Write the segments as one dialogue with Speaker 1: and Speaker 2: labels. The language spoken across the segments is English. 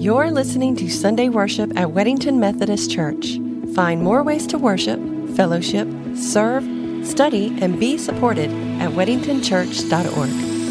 Speaker 1: You're listening to Sunday worship at Weddington Methodist Church. Find more ways to worship, fellowship, serve, study, and be supported at weddingtonchurch.org.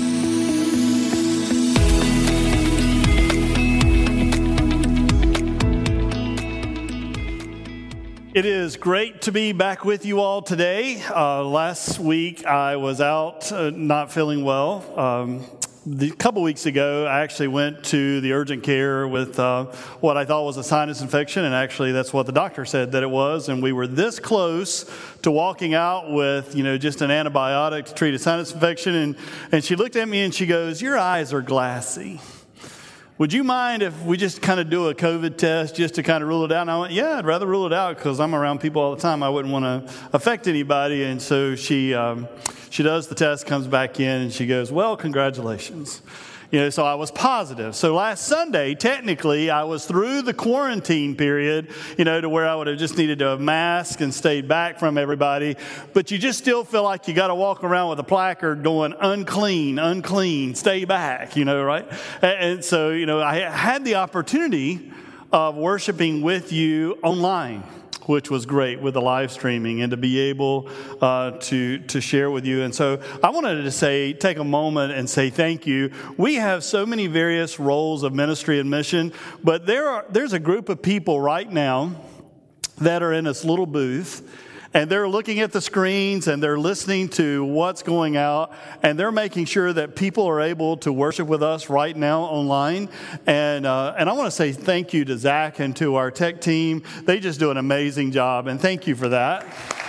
Speaker 2: It is great to be back with you all today. Last week I was out not feeling well. A couple weeks ago, I actually went to the urgent care with what I thought was a sinus infection, and actually that's what the doctor said that it was, and we were this close to walking out with, just an antibiotic to treat a sinus infection, and she looked at me and she goes, "Your eyes are glassy. Would you mind if we just kind of do a COVID test just to kind of rule it out?" And I went, "Yeah, I'd rather rule it out because I'm around people all the time. I wouldn't want to affect anybody." And so she does the test, comes back in, and she goes, "Well, congratulations." So I was positive. So last Sunday, technically, I was through the quarantine period, to where I would have just needed to have masked and stayed back from everybody. But you just still feel like you got to walk around with a placard going, "Unclean, unclean, stay back," right? And so, I had the opportunity of worshiping with you online, which was great with the live streaming and to be able to share with you. And so I wanted to take a moment and say thank you. We have so many various roles of ministry and mission, but there's a group of people right now that are in this little booth, and they're looking at the screens and they're listening to what's going out, and they're making sure that people are able to worship with us right now online. And I want to say thank you to Zach and to our tech team. They just do an amazing job, and thank you for that.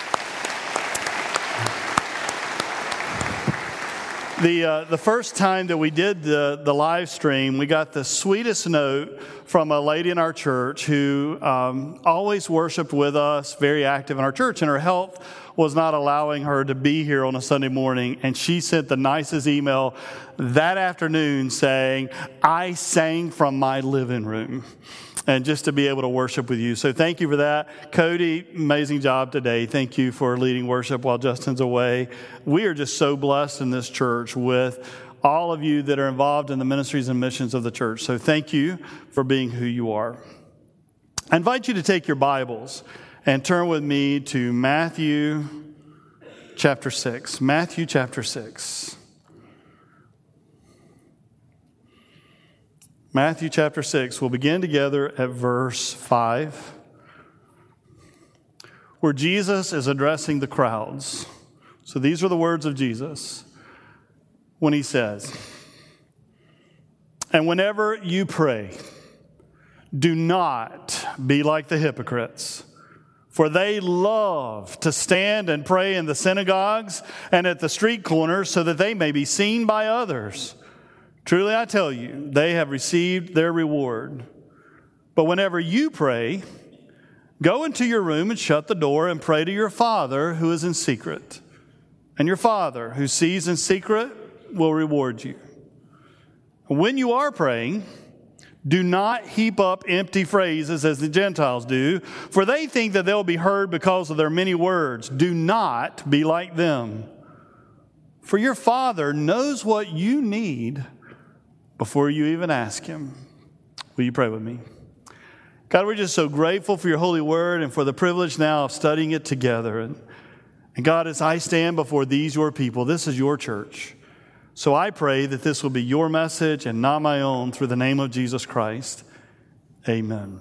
Speaker 2: The first time that we did the live stream, we got the sweetest note from a lady in our church who always worshiped with us, very active in our church, and her health was not allowing her to be here on a Sunday morning. And she sent the nicest email that afternoon saying, "I sang from my living room." And just to be able to worship with you. So thank you for that. Cody, amazing job today. Thank you for leading worship while Justin's away. We are just so blessed in this church with all of you that are involved in the ministries and missions of the church. So thank you for being who you are. I invite you to take your Bibles and turn with me to Matthew chapter 6. Matthew chapter 6. Matthew chapter 6. We'll begin together at verse 5, where Jesus is addressing the crowds. So these are the words of Jesus when he says, "And whenever you pray, do not be like the hypocrites, for they love to stand and pray in the synagogues and at the street corners so that they may be seen by others. Truly I tell you, they have received their reward. But whenever you pray, go into your room and shut the door and pray to your Father who is in secret. And your Father who sees in secret will reward you. When you are praying, do not heap up empty phrases as the Gentiles do, for they think that they'll be heard because of their many words. Do not be like them. For your Father knows what you need before you even ask him." Will you pray with me? God, we're just so grateful for your holy word and for the privilege now of studying it together. And God, as I stand before these, your people, this is your church. So I pray that this will be your message and not my own, through the name of Jesus Christ. Amen.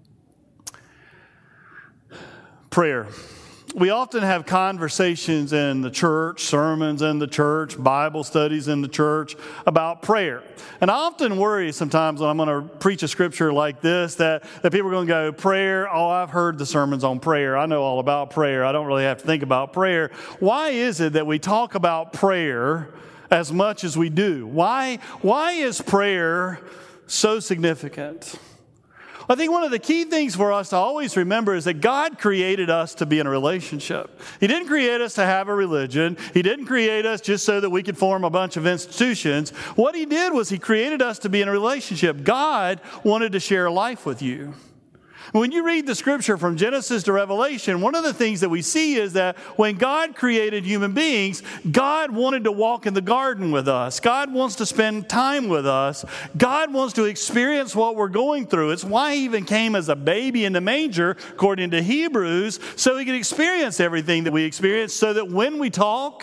Speaker 2: Prayer. We often have conversations in the church, sermons in the church, Bible studies in the church about prayer. And I often worry sometimes when I'm going to preach a scripture like this that people are going to go, "Prayer, oh, I've heard the sermons on prayer. I know all about prayer. I don't really have to think about prayer." Why is it that we talk about prayer as much as we do? Why is prayer so significant? I think one of the key things for us to always remember is that God created us to be in a relationship. He didn't create us to have a religion. He didn't create us just so that we could form a bunch of institutions. What he did was he created us to be in a relationship. God wanted to share life with you. When you read the scripture from Genesis to Revelation, one of the things that we see is that when God created human beings, God wanted to walk in the garden with us. God wants to spend time with us. God wants to experience what we're going through. It's why He even came as a baby in the manger, according to Hebrews, so He could experience everything that we experience, so that when we talk,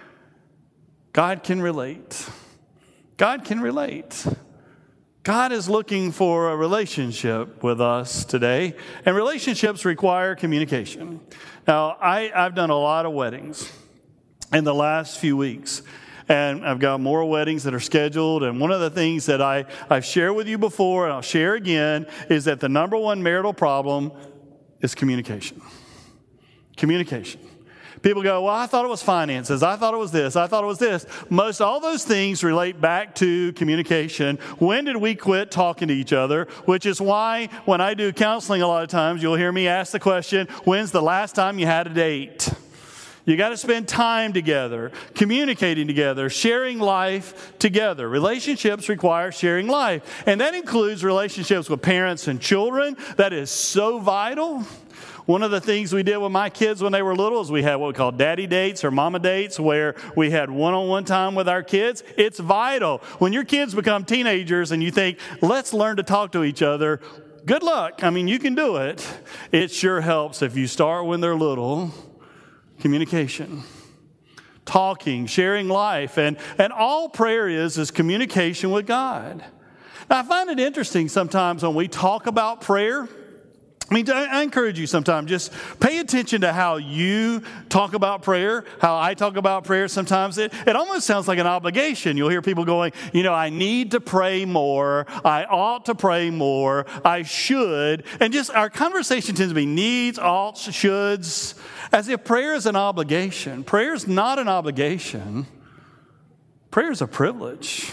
Speaker 2: God can relate. God can relate. God is looking for a relationship with us today, and relationships require communication. Now, I've done a lot of weddings in the last few weeks, and I've got more weddings that are scheduled, and one of the things that I've shared with you before, and I'll share again, is that the number one marital problem is communication. Communication. People go, well, I thought it was finances. I thought it was this. I thought it was this. Most all those things relate back to communication. When did we quit talking to each other? Which is why when I do counseling a lot of times, you'll hear me ask the question, when's the last time you had a date? You got to spend time together, communicating together, sharing life together. Relationships require sharing life. And that includes relationships with parents and children. That is so vital. One of the things we did with my kids when they were little is we had what we call daddy dates or mama dates, where we had one-on-one time with our kids. It's vital. When your kids become teenagers and you think, let's learn to talk to each other, good luck. I mean, you can do it. It sure helps if you start when they're little. Communication. Talking, sharing life. And all prayer is communication with God. Now, I find it interesting sometimes when we talk about prayer. I encourage you sometimes, just pay attention to how you talk about prayer, how I talk about prayer. Sometimes it almost sounds like an obligation. You'll hear people going, I need to pray more. I ought to pray more. I should. And just our conversation tends to be needs, oughts, shoulds, as if prayer is an obligation. Prayer is not an obligation. Prayer is a privilege.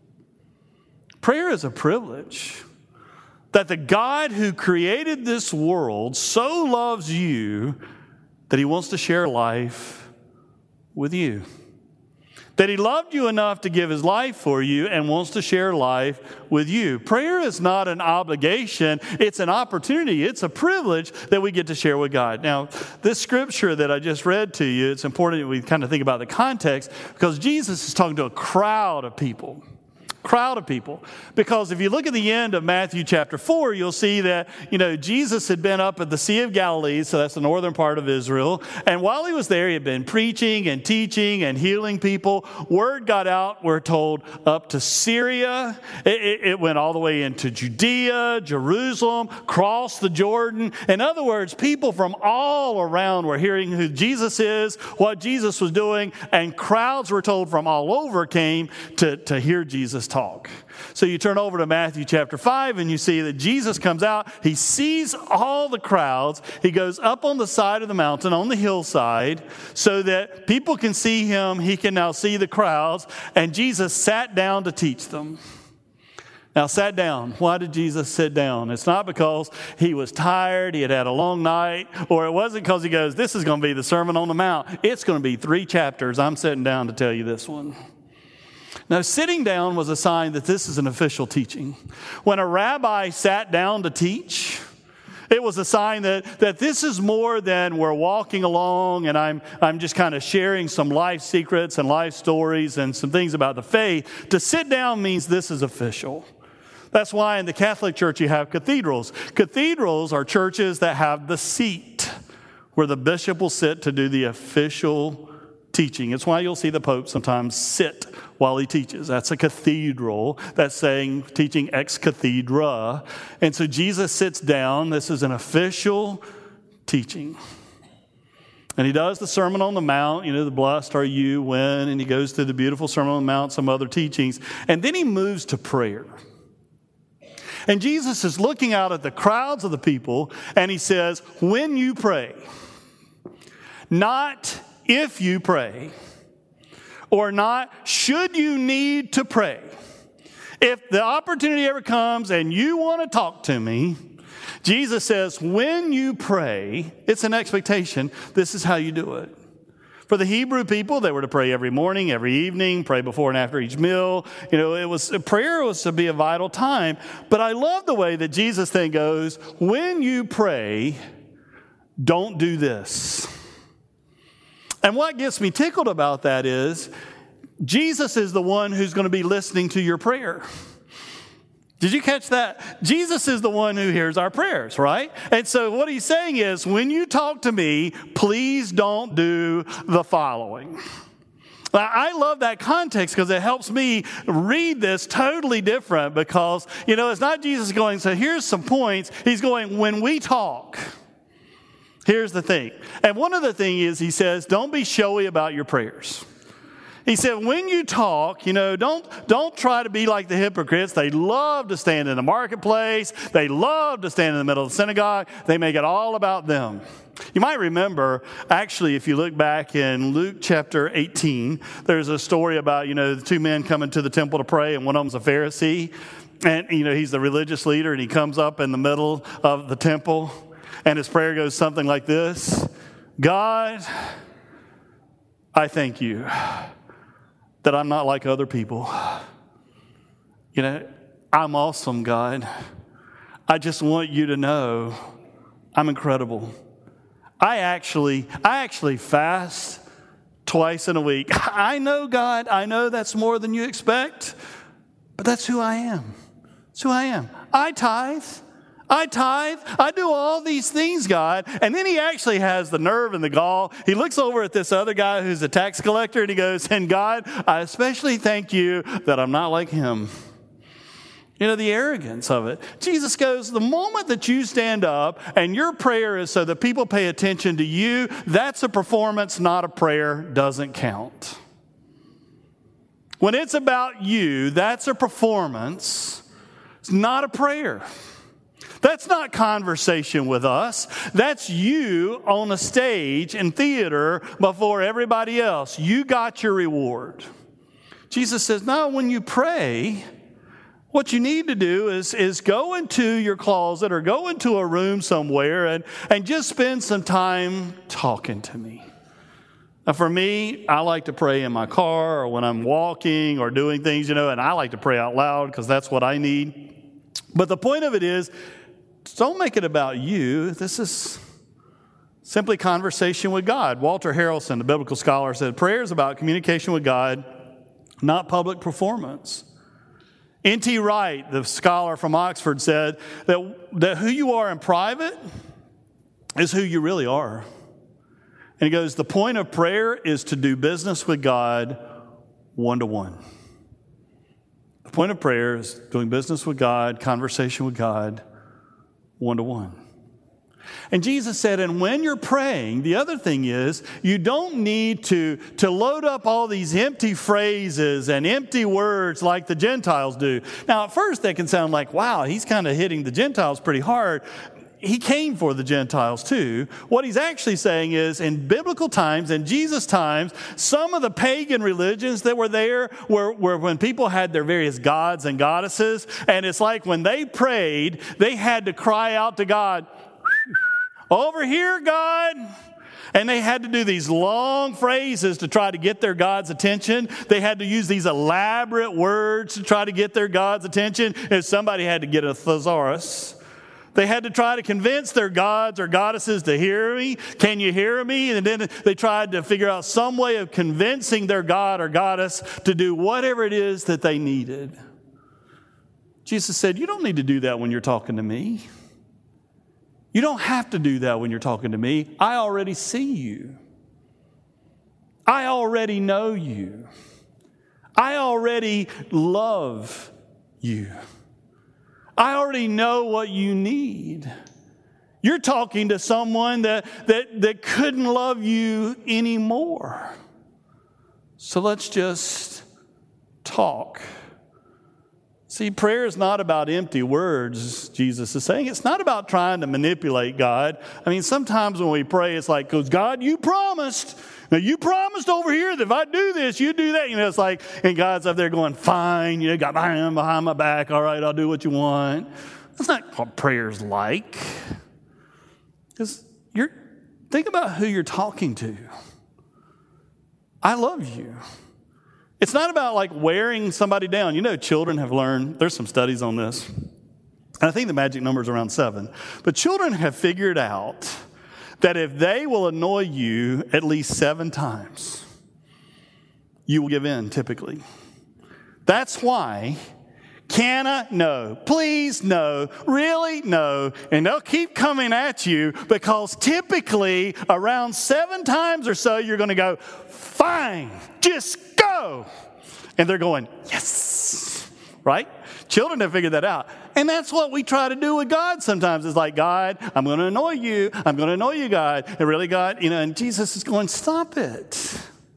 Speaker 2: Prayer is a privilege. That the God who created this world so loves you that He wants to share life with you. That He loved you enough to give His life for you and wants to share life with you. Prayer is not an obligation. It's an opportunity. It's a privilege that we get to share with God. Now, this scripture that I just read to you, it's important that we kind of think about the context, because Jesus is talking to a crowd of people. Because if you look at the end of Matthew chapter 4, you'll see that, Jesus had been up at the Sea of Galilee, so that's the northern part of Israel. And while He was there, He had been preaching and teaching and healing people. Word got out, we're told, up to Syria. It went all the way into Judea, Jerusalem, crossed the Jordan. In other words, people from all around were hearing who Jesus is, what Jesus was doing, and crowds were told from all over came to hear Jesus talk. So you turn over to Matthew chapter 5 and you see that Jesus comes out. He sees all the crowds. He goes up on the side of the mountain, on the hillside, so that people can see Him. He can now see the crowds. And Jesus sat down to teach them. Now, sat down. Why did Jesus sit down? It's not because He was tired, He had had a long night, or it wasn't because He goes, this is going to be the Sermon on the Mount. It's going to be 3 chapters. I'm sitting down to tell you this one. Now, sitting down was a sign that this is an official teaching. When a rabbi sat down to teach, it was a sign that this is more than we're walking along and I'm just kind of sharing some life secrets and life stories and some things about the faith. To sit down means this is official. That's why in the Catholic Church you have cathedrals. Cathedrals are churches that have the seat where the bishop will sit to do the official teaching. It's why you'll see the Pope sometimes sit while he teaches. That's a cathedral. That's saying teaching ex cathedra. And so Jesus sits down. This is an official teaching. And He does the Sermon on the Mount, the blessed are you when, and He goes through the beautiful Sermon on the Mount, some other teachings. And then He moves to prayer. And Jesus is looking out at the crowds of the people, and He says, when you pray, not if you pray, or not should you need to pray. If the opportunity ever comes and you want to talk to me, Jesus says, when you pray, it's an expectation. This is how you do it. For the Hebrew people, they were to pray every morning, every evening, pray before and after each meal. Prayer was to be a vital time. But I love the way that Jesus then goes, when you pray, don't do this. And what gets me tickled about that is Jesus is the one who's going to be listening to your prayer. Did you catch that? Jesus is the one who hears our prayers, right? And so what he's saying is, when you talk to me, please don't do the following. Now, I love that context because it helps me read this totally different because, it's not Jesus going, so here's some points. He's going, when we talk, here's the thing. And one of the things is, he says, don't be showy about your prayers. He said, when you talk, don't try to be like the hypocrites. They love to stand in the marketplace. They love to stand in the middle of the synagogue. They make it all about them. You might remember, actually, if you look back in Luke chapter 18, there's a story about, the two men coming to the temple to pray, and one of them's a Pharisee. And, he's the religious leader, and he comes up in the middle of the temple, and his prayer goes something like this: God, I thank you that I'm not like other people. I'm awesome, God. I just want you to know I'm incredible. I actually fast twice in a week. I know, God, I know that's more than you expect, but that's who I am. That's who I am. I tithe. I do all these things, God. And then he actually has the nerve and the gall. He looks over at this other guy who's a tax collector and he goes, and God, I especially thank you that I'm not like him. The arrogance of it. Jesus goes, the moment that you stand up and your prayer is so that people pay attention to you, that's a performance, not a prayer, doesn't count. When it's about you, that's a performance. It's not a prayer. That's not conversation with us. That's you on a stage in theater before everybody else. You got your reward. Jesus says, no, when you pray, what you need to do is go into your closet or go into a room somewhere and just spend some time talking to me. Now, for me, I like to pray in my car or when I'm walking or doing things, and I like to pray out loud because that's what I need. But the point of it is, don't make it about you. This is simply conversation with God. Walter Harrelson, the biblical scholar, said, prayer is about communication with God, not public performance. N.T. Wright, the scholar from Oxford, said that who you are in private is who you really are. And he goes, the point of prayer is to do business with God one-to-one. The point of prayer is doing business with God, conversation with God, one-to-one. And Jesus said, and when you're praying, the other thing is, you don't need to load up all these empty phrases and empty words like the Gentiles do. Now, at first, that can sound like, wow, he's kind of hitting the Gentiles pretty hard. He came for the Gentiles too. What he's actually saying is, in biblical times, in Jesus' times, some of the pagan religions that were there were when people had their various gods and goddesses, and it's like when they prayed, they had to cry out to God, over here, God. And they had to do these long phrases to try to get their God's attention. They had to use these elaborate words to try to get their God's attention. If somebody had to get a thesaurus, they had to try to convince their gods or goddesses to hear me. Can you hear me? And then they tried to figure out some way of convincing their god or goddess to do whatever it is that they needed. Jesus said, you don't need to do that when you're talking to me. You don't have to do that when you're talking to me. I already see you. I already know you. I already love you. I already know what you need. You're talking to someone that couldn't love you anymore. So let's just talk. See, prayer is not about empty words, Jesus is saying. It's not about trying to manipulate God. I mean, sometimes when we pray, it's like, because God, you promised. Now, you promised over here that if I do this, you do that. It's like, and God's up there going, fine, got my hand behind my back. All right, I'll do what you want. That's not what prayer's like. Because think about who you're talking to. I love you. It's not about like wearing somebody down. You know, children have learned, there's some studies on this. And I think the magic number is around 7. But children have figured out that if they will annoy you at least 7 times, you will give in typically. That's why, can I? No. Please? No. Really? No. And they'll keep coming at you because typically around 7 times or so, you're going to go, fine, just go. And they're going, yes. Right? Children have figured that out. And that's what we try to do with God sometimes. It's like, God, I'm going to annoy you. I'm going to annoy you, God. And really, God, and Jesus is going, stop it.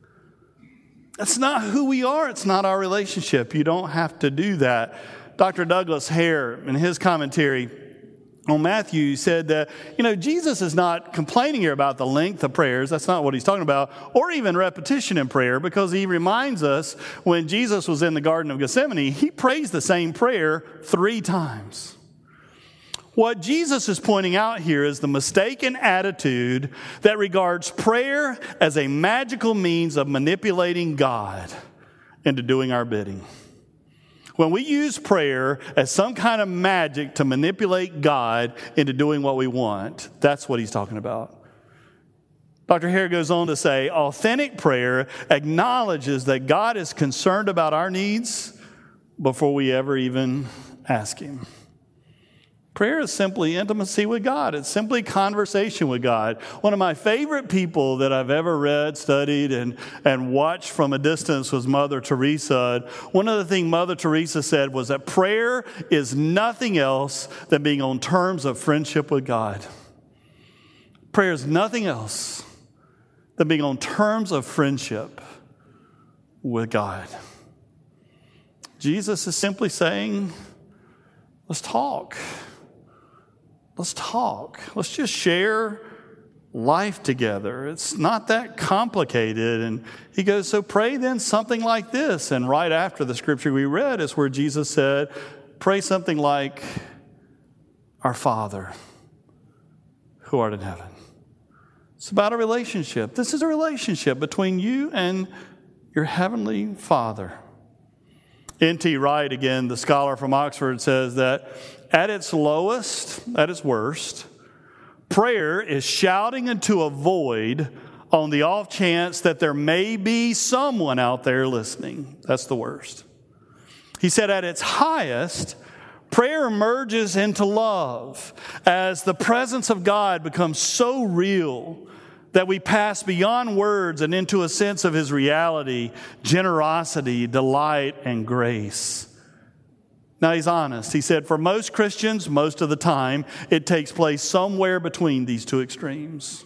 Speaker 2: That's not who we are. It's not our relationship. You don't have to do that. Dr. Douglas Hare, in his commentary on Matthew, said that, Jesus is not complaining here about the length of prayers. That's not what he's talking about, or even repetition in prayer, because he reminds us when Jesus was in the Garden of Gethsemane, he prays the same prayer 3 times. What Jesus is pointing out here is the mistaken attitude that regards prayer as a magical means of manipulating God into doing our bidding. When we use prayer as some kind of magic to manipulate God into doing what we want, that's what he's talking about. Dr. Hare goes on to say, authentic prayer acknowledges that God is concerned about our needs before we ever even ask him. Prayer is simply intimacy with God. It's simply conversation with God. One of my favorite people that I've ever read, studied, and watched from a distance was Mother Teresa. One of the things Mother Teresa said was that prayer is nothing else than being on terms of friendship with God. Prayer is nothing else than being on terms of friendship with God. Jesus is simply saying, let's talk. Let's talk. Let's just share life together. It's not that complicated. And he goes, so pray then something like this. And right after the scripture we read is where Jesus said, pray something like, our Father who art in heaven. It's about a relationship. This is a relationship between you and your heavenly Father. N.T. Wright, again, the scholar from Oxford, says that at its lowest, at its worst, prayer is shouting into a void on the off chance that there may be someone out there listening. That's the worst. He said at its highest, prayer emerges into love as the presence of God becomes so real that we pass beyond words and into a sense of his reality, generosity, delight, and grace. Now, he's honest. He said, for most Christians, most of the time, it takes place somewhere between these two extremes.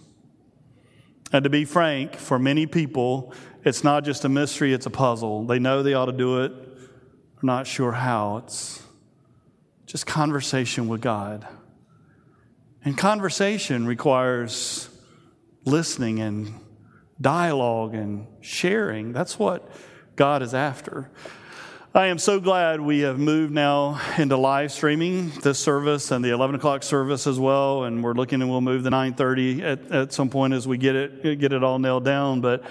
Speaker 2: And to be frank, for many people, it's not just a mystery, it's a puzzle. They know they ought to do it, they're not sure how. It's just conversation with God. And conversation requires listening and dialogue and sharing. That's what God is after. I am so glad we have moved now into live streaming this service and the 11 o'clock service as well. And we're looking, and we'll move the 9:30 at some point as we get it all nailed down. But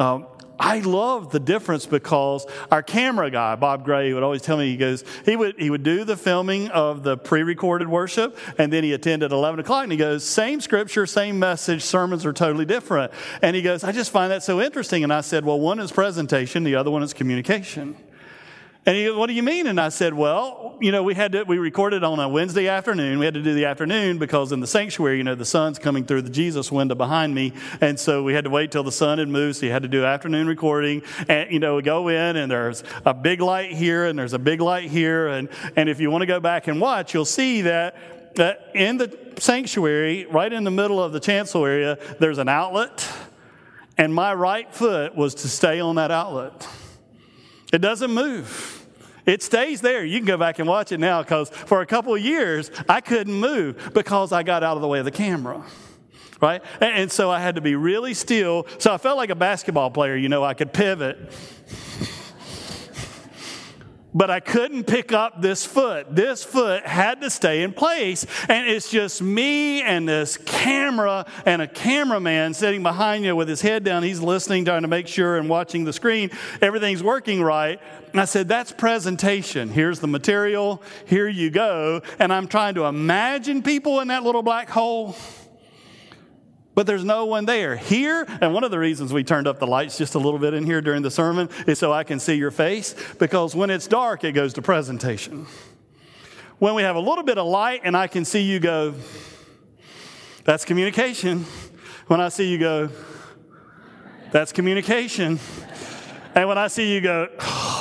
Speaker 2: I love the difference because our camera guy, Bob Gray, would always tell me, he would do the filming of the pre-recorded worship, and then he attended 11 o'clock, and he goes, same scripture, same message, sermons are totally different. And he goes, I just find that so interesting. And I said, well, one is presentation, the other one is communication. And he goes, what do you mean? And I said, well, we recorded on a Wednesday afternoon. We had to do the afternoon because in the sanctuary, the sun's coming through the Jesus window behind me. And so we had to wait till the sun had moved. So you had to do afternoon recording. And, we go in and there's a big light here and there's a big light here. And if you want to go back and watch, you'll see that in the sanctuary, right in the middle of the chancel area, there's an outlet. And my right foot was to stay on that outlet. It doesn't move. It stays there. You can go back and watch it now because for a couple of years, I couldn't move because I got out of the way of the camera, right? And so I had to be really still. So I felt like a basketball player, I could pivot. but I couldn't pick up this foot. This foot had to stay in place. And it's just me and this camera and a cameraman sitting behind you with his head down. He's listening, trying to make sure and watching the screen. Everything's working right. And I said, that's presentation. Here's the material. Here you go. And I'm trying to imagine people in that little black hole. But there's no one there. Here, and one of the reasons we turned up the lights just a little bit in here during the sermon is so I can see your face, because when it's dark, it goes to presentation. When we have a little bit of light and I can see you go, that's communication. When I see you go, that's communication. And when I see you go,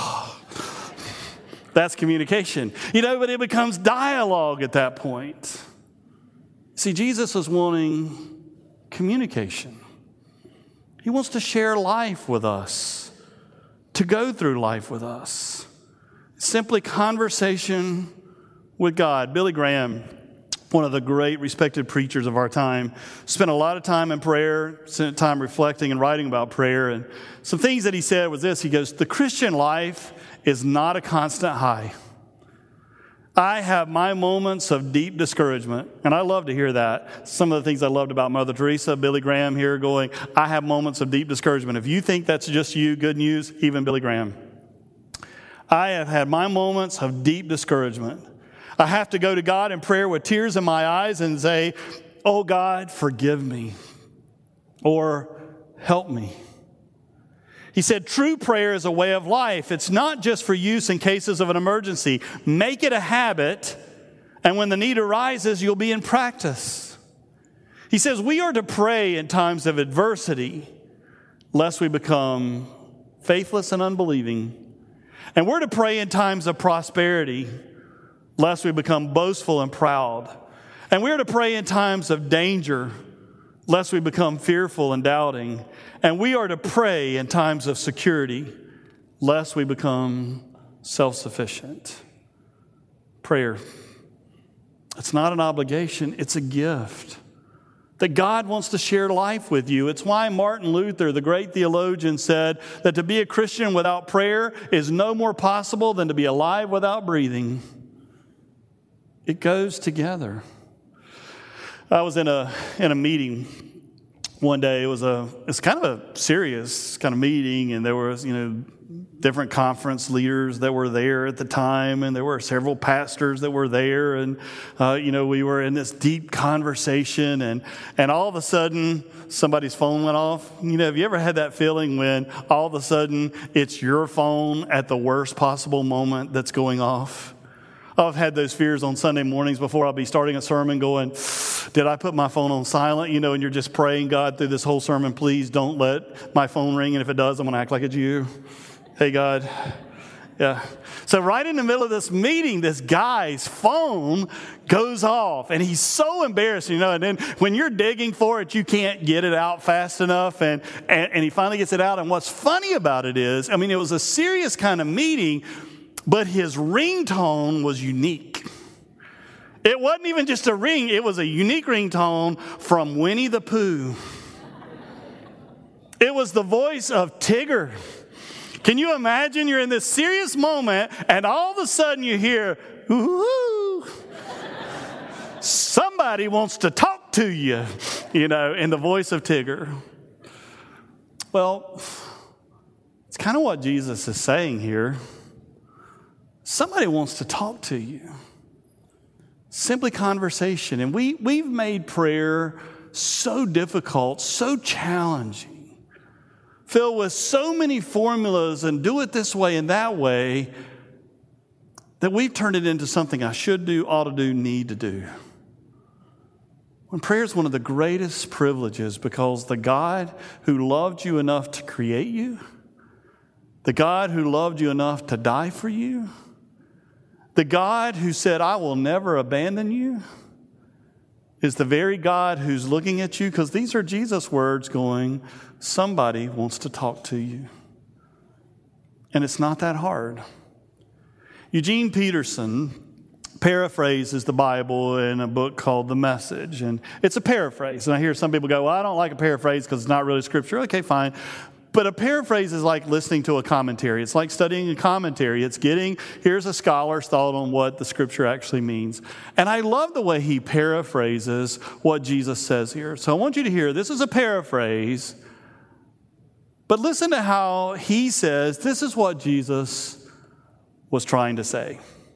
Speaker 2: that's communication. But it becomes dialogue at that point. See, Jesus is wanting communication. He wants to share life with us, to go through life with us. Simply conversation with God. Billy Graham, one of the great respected preachers of our time, spent a lot of time in prayer, spent time reflecting and writing about prayer. And some things that he said was this. He goes, the Christian life is not a constant high. I have my moments of deep discouragement, and I love to hear that. Some of the things I loved about Mother Teresa, Billy Graham here going, I have moments of deep discouragement. If you think that's just you, good news, even Billy Graham. I have had my moments of deep discouragement. I have to go to God in prayer with tears in my eyes and say, oh God, forgive me, or help me. He said, true prayer is a way of life. It's not just for use in cases of an emergency. Make it a habit, and when the need arises, you'll be in practice. He says, we are to pray in times of adversity, lest we become faithless and unbelieving. And we're to pray in times of prosperity, lest we become boastful and proud. And we're to pray in times of danger, lest we become fearful and doubting. And we are to pray in times of security, lest we become self-sufficient. Prayer. It's not an obligation, it's a gift that God wants to share life with you. It's why Martin Luther, the great theologian, said that to be a Christian without prayer is no more possible than to be alive without breathing. It goes together. I was in a meeting one day. It's kind of a serious kind of meeting, and there was, different conference leaders that were there at the time, and there were several pastors that were there, and we were in this deep conversation, and all of a sudden somebody's phone went off. Have you ever had that feeling when all of a sudden it's your phone at the worst possible moment that's going off? I've had those fears on Sunday mornings before I'll be starting a sermon going, did I put my phone on silent? And you're just praying, God, through this whole sermon, please don't let my phone ring. And if it does, I'm going to act like it's you. Hey, God. Yeah. So right in the middle of this meeting, this guy's phone goes off, and he's so embarrassed, and then when you're digging for it, you can't get it out fast enough, and he finally gets it out. And what's funny about it is, it was a serious kind of meeting, but his ringtone was unique. It wasn't even just a ring. It was a unique ringtone from Winnie the Pooh. It was the voice of Tigger. Can you imagine you're in this serious moment and all of a sudden you hear, ooh, somebody wants to talk to you, in the voice of Tigger. Well, it's kind of what Jesus is saying here. Somebody wants to talk to you. Simply conversation. And we've made prayer so difficult, so challenging, filled with so many formulas and do it this way and that way, that we've turned it into something I should do, ought to do, need to do. When prayer is one of the greatest privileges, because the God who loved you enough to create you, the God who loved you enough to die for you, the God who said, I will never abandon you, is the very God who's looking at you, because these are Jesus' words going, somebody wants to talk to you. And it's not that hard. Eugene Peterson paraphrases the Bible in a book called The Message. And it's a paraphrase. And I hear some people go, well, I don't like a paraphrase because it's not really scripture. Okay, fine. But a paraphrase is like listening to a commentary. It's like studying a commentary. It's here's a scholar's thought on what the scripture actually means. And I love the way he paraphrases what Jesus says here. So I want you to hear, this is a paraphrase, but listen to how he says this is what Jesus was trying to say.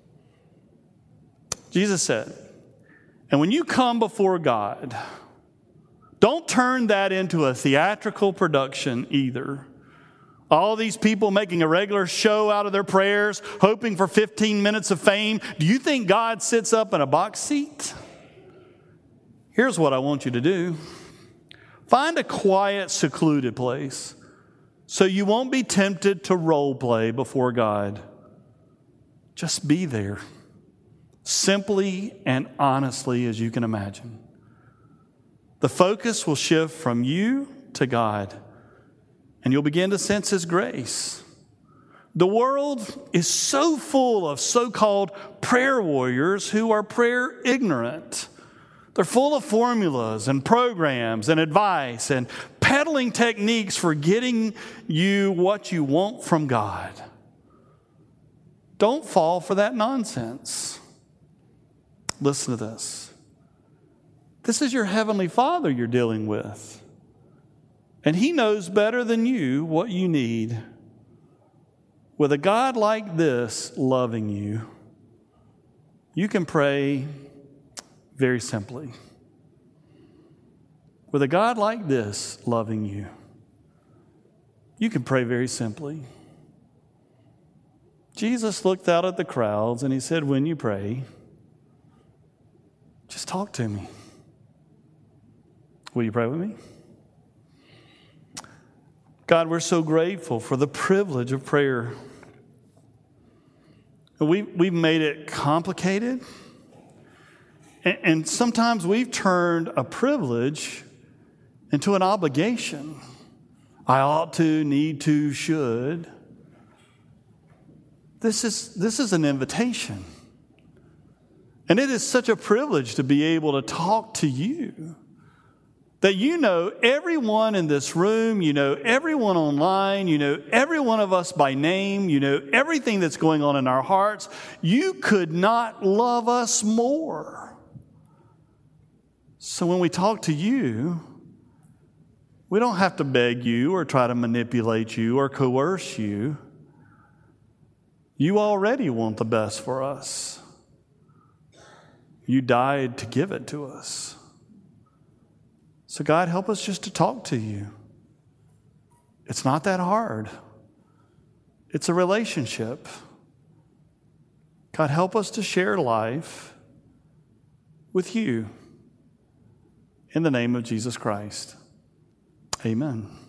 Speaker 2: Jesus said, and when you come before God, don't turn that into a theatrical production either. All these people making a regular show out of their prayers, hoping for 15 minutes of fame. Do you think God sits up in a box seat? Here's what I want you to do. Find a quiet, secluded place so you won't be tempted to role play before God. Just be there, simply and honestly as you can imagine. The focus will shift from you to God, and you'll begin to sense His grace. The world is so full of so-called prayer warriors who are prayer ignorant. They're full of formulas and programs and advice and peddling techniques for getting you what you want from God. Don't fall for that nonsense. Listen to this. This is your Heavenly Father you're dealing with. And He knows better than you what you need. With a God like this loving you, you can pray very simply. With a God like this loving you, you can pray very simply. Jesus looked out at the crowds and He said, when you pray, just talk to me. Will you pray with me? God, we're so grateful for the privilege of prayer. We've made it complicated, and sometimes we've turned a privilege into an obligation. I ought to, need to, should. This is an invitation. And it is such a privilege to be able to talk to you. That you know everyone in this room, you know everyone online, you know every one of us by name, you know everything that's going on in our hearts. You could not love us more. So when we talk to you, we don't have to beg you or try to manipulate you or coerce you. You already want the best for us. You died to give it to us. So God, help us just to talk to you. It's not that hard. It's a relationship. God, help us to share life with you. In the name of Jesus Christ. Amen.